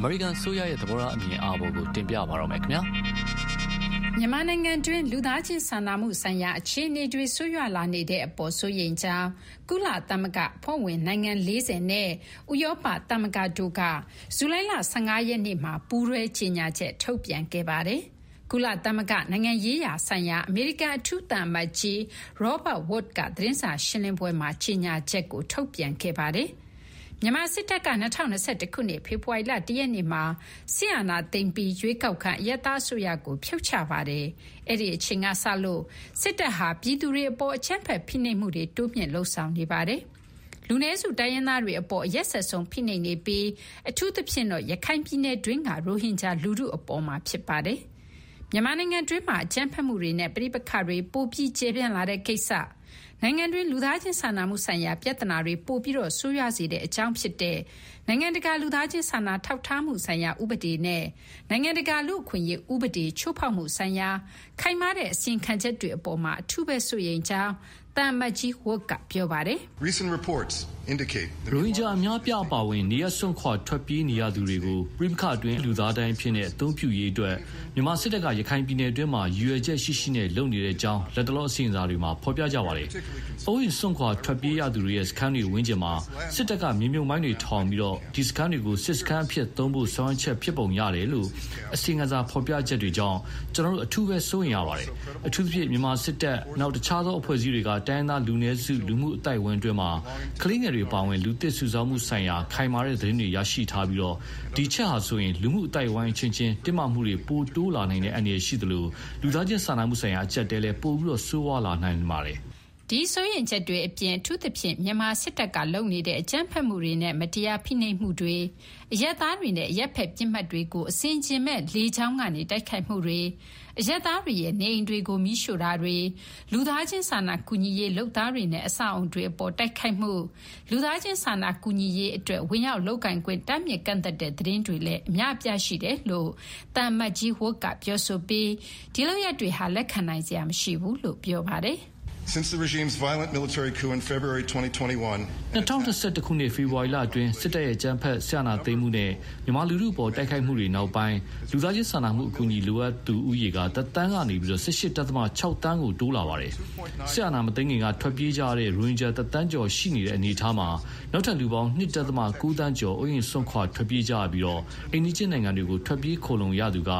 မေရိကန်ဆိုရရဲ့သဘောထားအမြင်အားပေါ်ကိုတင်ပြပါတော့မယ်ခင်ဗျာမြန်မာနိုင်ငံတွင်းလူသားချင်းစာနာမှုဆိုင်ရာအခြေအနေတွေဆိုးရွားလာနေတဲ့အပေါ်စိုးရိမ်ကြောင်းကုလသမဂ္ဂဖွဲ့ဝင်နိုင်ငံ40နဲ့ဥရောပသမဂ္ဂတို့ကဇူလိုင်လ15ရက်နေ့မှာပူးတွဲကြေညာချက်ထုတ်ပြန်ခဲ့ပါတယ်။ကုလသမဂ္ဂနိုင်ငံရေးရာဆိုင်ရာအမေရိကန်အထူးသံအမတ်ကြီး Robert Wood ကသတင်းစာရှင်းလင်းပွဲမှာကြေညာချက်ကိုထုတ်ပြန်ခဲ့ပါတယ်။မြန်မာစစ်တပ်က2021ခုနှစ်ဖေဖော်ဝါရီလ1ရက်နေ့မှာစစ်အာဏာသိမ်းပြီးရွေးကောက်ခံအရပ်သားအစိုးရကိုဖျောက်ချပါတယ်။အဲ့ဒီအချိန်ကစလို့စစ်တပ်ဟာပြည်သူတွေအပေါ်အကြမ်းဖက်ဖိနှိပ်မှုတွေတိုးမြင့်လှုံ့ဆော်နေပါတယ်။လူနည်းစုတိုင်းရင်းသားတွေအပေါ်အရက်ဆက်ဆုံးဖိနှိပ်နေပြီးအထူးသဖြင့်တော့ရခိုင်ပြည်နယ်တွင်းကရိုဟင်ဂျာလူထုအပေါ်မှာဖြစ်ပါတယ်။မြန်မာနိုင်ငံတွင်းမှာအကြမ်းဖက်မှုတွေနဲ့ပြည်ပခါတွေပိုပြီးကျေပြန့်လာတဲ့ကိစ္စနိုင်ငံတွင်းလူသားချင်းစာနာမှုဆိုင်ရာပြဿနာတွေပိုပြီးတော့ဆိုးရွားစေတဲ့အကြောင်းဖြစ်တဲ့နိုင်ငံတကာလူသားချင်းစာနာထောက်ထားမှုဆိုင်ရာဥပဒေနဲ့နိုင်ငံတကာလူ့အခွင့်အရေးဥပဒေချိုးဖောက်မှုဆိုင်ရာခိုင်မာတဲ့အစီရင်ခံချက်တွေအပေါ်မှာအထူးပဲစိုးရိမ်ကြောင်းတမ်မတ်ကြီးဝတ်ကပြောပါတယ်။ Recent reports indicate ရိုဟင်ဂျာအများပြပါဝင်နေရစွန့်ခွာထွက်ပြေးနေရသူတွေကိုပြည်ပခအတွင်းလူသားတိုင်းဖြစ်တဲ့အသုံးပြုရေးအတွက်မြန်မာစစ်တပ်ကရခိုင်ပြည်နယ်အတွင်းမှာရည်ရွယ်ချက်ရှိရှိနဲ့လုပ်နေတဲ့အကြောင်းလက်တလောအစီရင်စာတွေမှာဖော်ပြကြပါတယ်။အိုးရင်စွန့်ခွာထွက်ပြေးရသူတွေရဲ့စခန်းတွေဝန်းကျင်မှာစစ်တပ်ကမြေမြုပ်မိုင်းတွေထောင်ပြီးတော့ဒီစခန်းတွေကိုစစ်စခန်းအဖြစ်သုံးဖို့ဆောင်ရွက်ချက်ဖြစ်ပုံရတယ်လို့အစီရင်စာဖော်ပြချက်တွေကြောင့်ကျွန်တော်တို့အထူးပဲစိုးရိမ်ရပါတယ်။အထူးသဖြင့်မြန်မာစစ်တပ်နောက်တခြားသောအဖွဲ့အစည်းတွေကတိုင်းသားလူနည်းစုလူမှုအသိုက်အဝန်းအတွင်းမှာကလေးငယ်တွေပါဝင်လူသစ်စုဆောင်းမှုဆိုင်ရာခိုင်မာတဲ့သတင်းတွေရရှိထားပြီးတော့ဒီချက်ဟာဆိုရင်လူမှုအသိုက်အဝန်းချင်းချင်းတင်မာမှုတွေပိုတိုးလာနိုင်တဲ့အန္တရာယ်ရှိသလိုလူသားချင်းစာနာမှုဆိုင်ရာအကျပ်တဲလည်းပိုပြီးတော့ဆိုးဝါးလာနိုင်ပါတယ်ဒီဆိုရင်ချက်တွေအပြင်အထူးသဖြင့်မြန်မာစစ်တပ်ကလုပ်နေတဲ့အကြမ်းဖက်မှုတွေနဲ့မတရားဖိနှိပ်မှုတွေအရက်သားတွေနဲ့အရက်ဖက်ပြစ်မှတ်တွေကိုအစင်ကျင်မဲ့လေချောင်းကနေတိုက်ခိုက်မှုတွေအရက်သားတွေရဲ့နေအိမ်တွေကိုမိရှို့တာတွေလူသားချင်းစာနာကူညီရေးလုပ်သားတွေနဲ့အဆောက်အုံတွေအပေါ်တိုက်ခိုက်မှုလူသားချင်းစာနာကူညီရေးအတွက်ဝင်ရောက်လုပ်ကင်ခွင့်တမ်းမြစ်ကန့်သက်တဲ့သတင်းတွေလည်းအများအပြားရှိတယ်လို့တမ်မတ်ကြီးဝတ်ကပြောဆိုပြီးဒီလိုရက်တွေဟာလက်ခံနိုင်စရာမရှိဘူးလို့ပြောပါတယ် Since the regime's violent military coup in February 2021, 2021ခုနှစ်ဖေဖော်ဝါရီလအတွင်းစစ်တပ်ရဲ့ကြမ်းဖက်ဆရာနာသိမ်းမှုနဲ့မြန်မာလူထုပေါ်တိုက်ခိုက်မှုတွေနောက်ပိုင်းလူသားချင်းစာနာမှုအကူအညီလိုအပ်သူဦးရေကတသန်းကနေပြီးတော့18.6 တန်းကိုတိုးလာပါတယ်။ဆရာနာမသိမ်းခင်ကထွက်ပြေးကြတဲ့ရိုဟင်ဂျာတသန်းကျော်ရှိနေတဲ့အနေအထားမှာနောက်ထပ်လူပေါင်း1.9 တန်းကျော်အိုးရင်စွန့်ခွာထွက်ပြေးကြပြီးတော့အိန္ဒိယနိုင်ငံတွေကိုထွက်ပြေးခိုလုံရသူက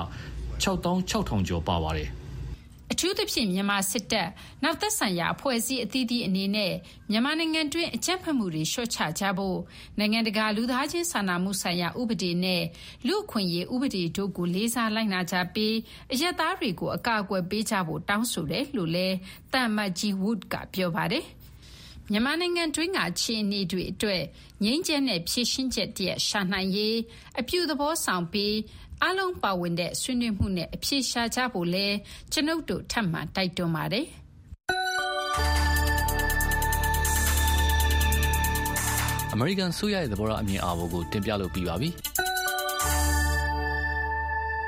66000ကျော်ပါပါတယ်။အထူးသဖြင့်မြန်မာစစ်တပ်နောက်သက်ဆိုင်ရာအဖွဲ့အစည်းအသီးသီးအနေနဲ့မြန်မာနိုင်ငံတွင်းအကြမ်းဖက်မှုတွေလျှော့ချကြဖို့နိုင်ငံတကာလူသားချင်းစာနာမှုဆိုင်ရာဥပဒေနဲ့လူ့အခွင့်အရေးဥပဒေတို့ကိုလေးစားလိုက်နာကြပြီးအရက်သားတွေကိုအကာအကွယ်ပေးကြဖို့တောင်းဆိုတယ်လို့လည်းတမ်မတ်ကြီးဝုဒ်ကပြောပါတယ်။မြန်မာနိုင်ငံတွင်းကအခြေအနေတွေအတွက်ငြိမ်းချမ်းတဲ့ဖြည့်ရှင်းချက်တည်းရှာနိုင်ရေးအပြုသဘောဆောင်ပြီးအားလုံးပါဝင်တဲ့ဆွေးနွေးမှုနဲ့အဖြေရှာကြဖို့လဲကျွန်ုပ်တို့ထပ်မံတိုက်တွန်းပါတယ်အမေရိကန်ဆိုရရဲ့သဘောထားအမြင်အားပေါ်ကိုတင်ပြလို့ပြီးပါပြီ။